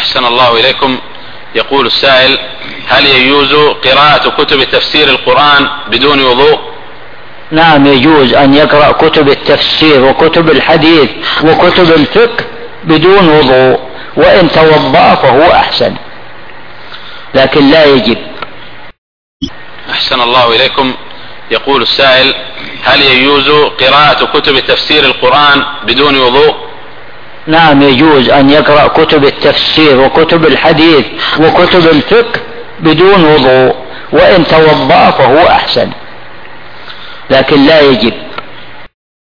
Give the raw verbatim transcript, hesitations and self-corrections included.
أحسن الله إليكم. يقول السائل: هل يجوز قراءة كتب تفسير القرآن بدون وضوء؟ نعم، يجوز أن يقرأ كتب التفسير وكتب الحديث وكتب الفقه بدون وضوء، وإن توضأ فهو أحسن، لكن لا يجب. أحسن الله إليكم. يقول السائل: هل يجوز قراءة كتب تفسير القرآن بدون وضوء؟ نعم، يجوز أن يقرأ كتب التفسير وكتب الحديث وكتب الفقه بدون وضوء، وإن توضأ فهو أحسن، لكن لا يجب.